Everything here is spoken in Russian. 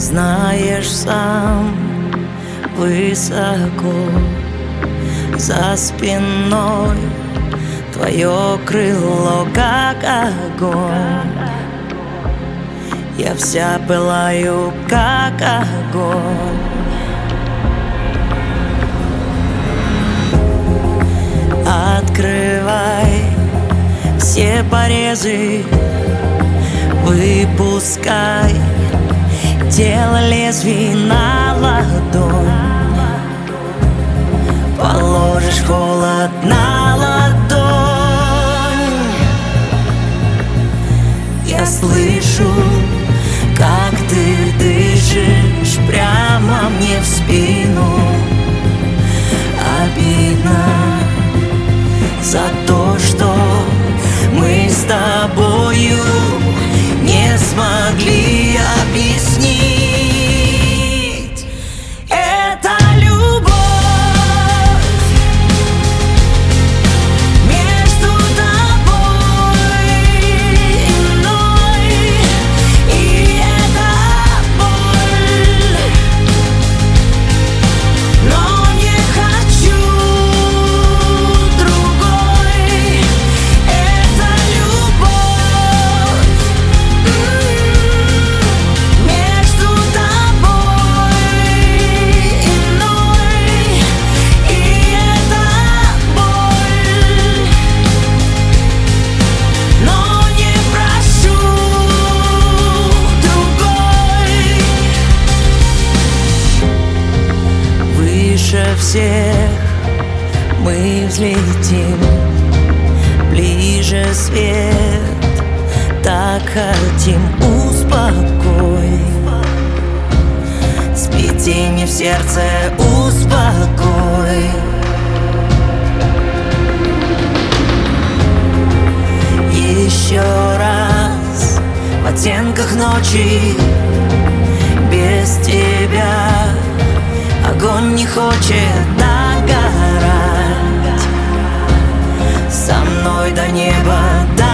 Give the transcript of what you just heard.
Знаешь сам, высоко за спиной твое крыло, как огонь. Я вся пылаю, как огонь. Открывай все порезы, выпускай тело лезвий на ладонь. Положишь холод на ладонь. Я слышу, как ты дышишь прямо мне в спину. Обидно за то, что мы с тобою не смогли объяснить. Это любовь между тобой и мной, и это боль, но не хочу другой. Это любовь между тобой и мной, и это боль, но не прошу другой. Выше всех мы взлетим, ближе свет, так хотим. Успокой смятение в сердце, успокой. Еще раз в оттенках ночи, без тебя огонь не хочет догорать. Со мной до неба,